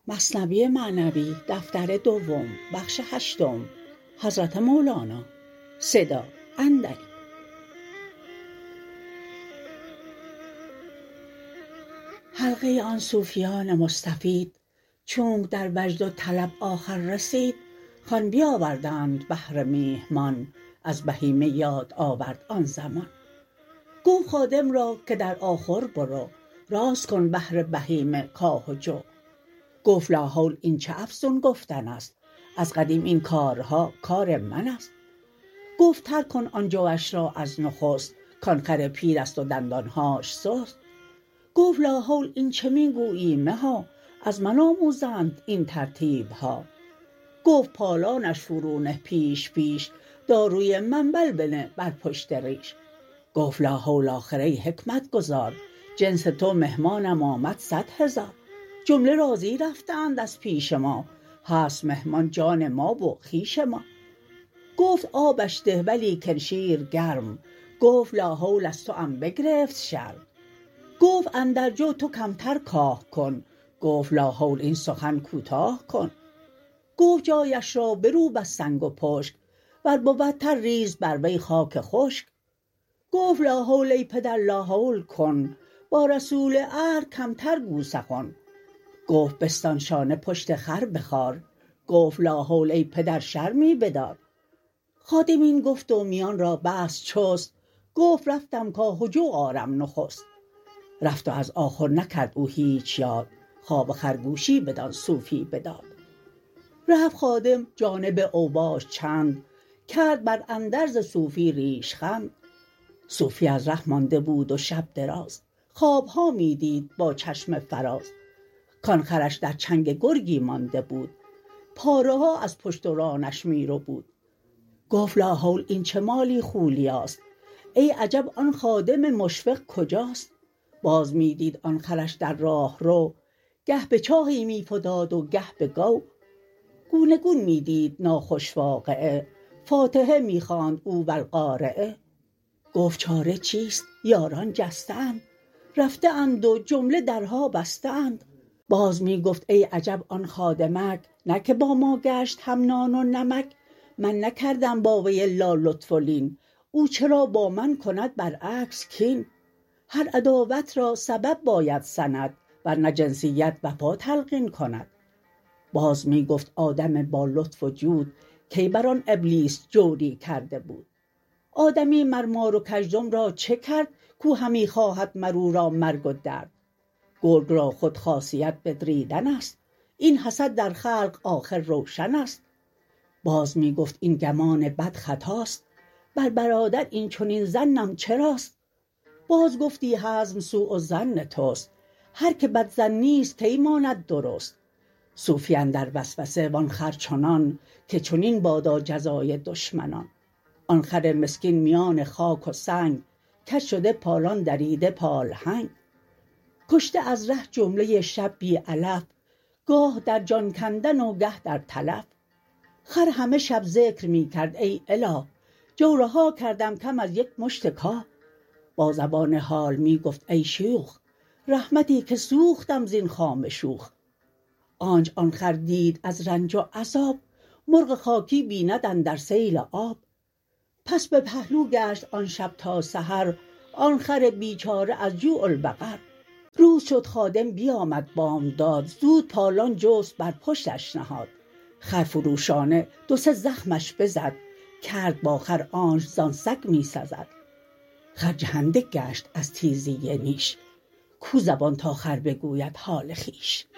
مثنوی معنوی دفتر دوم بخش هشتم حضرت مولانا صدا اندری. حلقه آن صوفیان مستفید چونک در وجد و طلب آخر رسید، خوان بیاوردند بهر میهمان، از بهیمه یاد آورد آن زمان. گفت خادم را که در آخور برو، راست کن بهر بهیمه کاه و جو. گفت لاحول این چه افزون گفتن است، از قدیم این کارها کار من است. گفت ترک کن آن جوش را از نخست، کان خر پیر است و دندانهاش سست. گفت لاحول این چه می گویی مها، از من آموزند این ترتیبها. گفت پالانش فرو نه پیش پیش، داروی منبل بنه بر پشت ریش. گفت لاحول آخر ای حکمت گزار، جنس تو مهمانم آمد 100,000. جمله راضی رفته اند از پیش ما، هست مهمان جان ما و خویش ما. گفت آبش ده ولیکن شیر گرم، گفت لاحول از توام بگرفت شرم. گفت اندر جو تو کمتر کاه کن، گفت لاحول این سخن کوتاه کن. گفت جایش را بروب از سنگ و پشک، ور بودتر ریز بر وی خاک خشک. گفت لاحول ای پدر لاحول کن، با رسول عهد کمتر گو سخن. گفت بستان شانه پشت خر بخار، گفت لاحول ای پدر شرمی بدار. خادم این گفت و میان را بست چست، گفت رفتم کاه و جو آرم نخست. رفت و از آخور نکرد او هیچ یاد، خواب خرگوشی بدان صوفی بداد. رفت خادم جانب اوباش چند، کرد بر اندرز صوفی ریش خند. صوفی از ره مانده بود و شب دراز، خوابها می دید با چشم فراز. کان خرش در چنگ گرگی مانده بود، پاره ها از پشت و رانش می ربود. گفت لاحول این چه مالی خولیاست، ای عجب آن خادم مشفق کجاست. باز می دید آن خرش در راه رو، گه به چاهی می فتاد و گه به گو. گونه گون می دید ناخوش واقعه، فاتحه می خواند او و القارعه. گفت چاره چیست یاران جسته اند، رفته اند و جمله درها بسته اند. باز می گفت ای عجب آن خادمک، نه که با ما گشت هم نان و نمک. من نکردم با وی الا لطف و لین، او چرا با من کند برعکس کین. هر عداوت را سبب باید سند، ورنه جنسیت وفا تلقین کند. باز می گفت آدم با لطف و جود، کی بر آن ابلیس جوری کرده بود. آدمی مر مار و کژدم را چه کرد، کو همی خواهد مر او را مرگ و درد. گرگ را خود خاصیت بدریدن است، این حسد در خلق آخر روشن است. باز می گفت این گمان بد خطاست، بر برادر این چنین ظنم چراست. باز گفتی حزم سوء الظن تست، هر که بدظنی است کی ماند درست. صوفی اندر وسوسه و آن خر چنان، که چنین بادا جزای دشمنان. آن خر مسکین میان خاک و سنگ، کج شده پالان دریده پالهنگ. کشته از ره جمله شب بی علف، گاه در جان کندن و گه در تلف. خر همه شب ذکر می کرد ای اله، جو رها کردم کم از یک مشت کاه. با زبان حال می گفت ای شوخ، رحمتی که سوختم زین خام شوخ. آنچ آن خر دید از رنج و عذاب، مرغ خاکی بیند اندر سیل آب. پس به پهلو گشت آن شب تا سحر، آن خر بیچاره از جوع البقر. روز شد خادم بیامد بامداد، زود پالان جست بر پشتش نهاد. خر فروشانه 2-3 زخمش بزد، کرد با خر آنچ زان سگ می سزد. خر جهنده گشت از تیزی نیش، کو زبان تا خر بگوید حال خویش.